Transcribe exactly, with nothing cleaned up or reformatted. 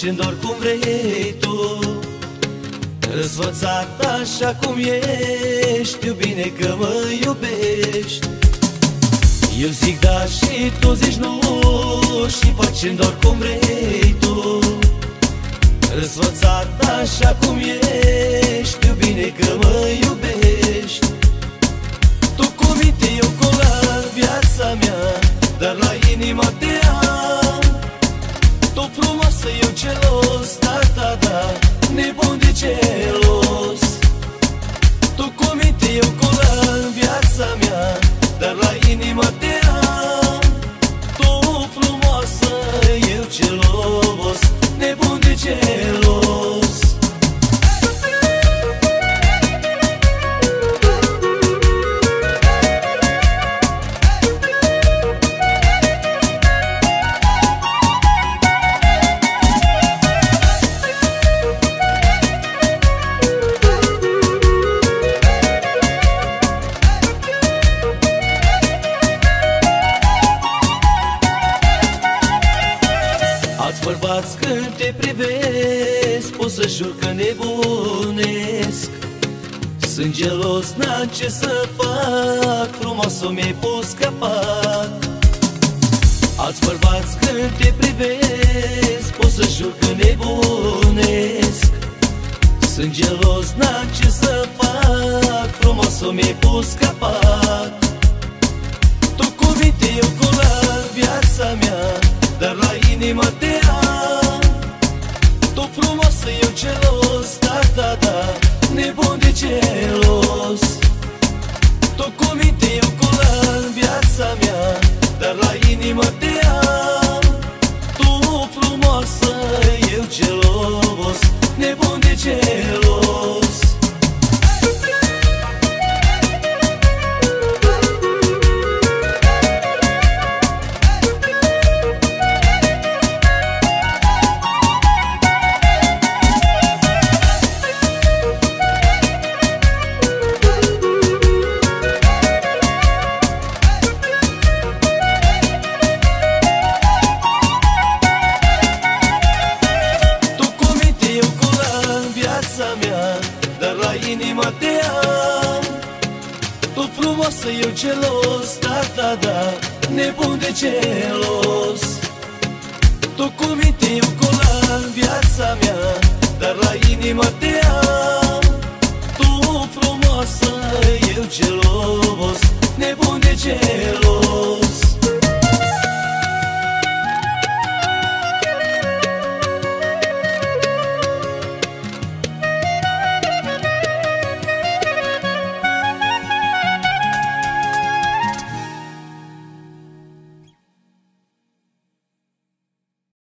în dor cum vrei tu, răsfățat așa cum ești. Știu bine că mă iubești. Eu zic da și tu zici nu, și faci în dor cum vrei tu, răsfățat așa cum ești. Știu bine că mă iubești. Tu cu minte, eu cu la viața mea, dar la inima te am. Tu frumoasă, eu celos, da, da, da, nebun de celos. Tu cu minte, eu cu la viața mea, dar la inima te am. Tu frumoasă, eu celos, nebun de celos. Alți bărbați când te privesc, pot să jur că nebunesc. Sunt gelos, n-am ce să fac, frumos o mi-ai pus capac. Alți bărbați când te privesc, pot să jur că nebunesc. Sunt gelos, n-am ce să fac, frumos o mi-ai pus capac. Tu cu minte, eu cu la viața mea, dar la inima te am. Tu frumoasă, eu celos, da, da, da, nebun de celos. Tu cu minte, eu cu la viața mea, dar la inima te am. Tu frumoasă, eu celos, nebun de celos. Dar la inima te am. Tu frumoasă, eu celos, da, da, da, nebun de celos. Tu cu minte, eu cu la viața mea, dar la inima te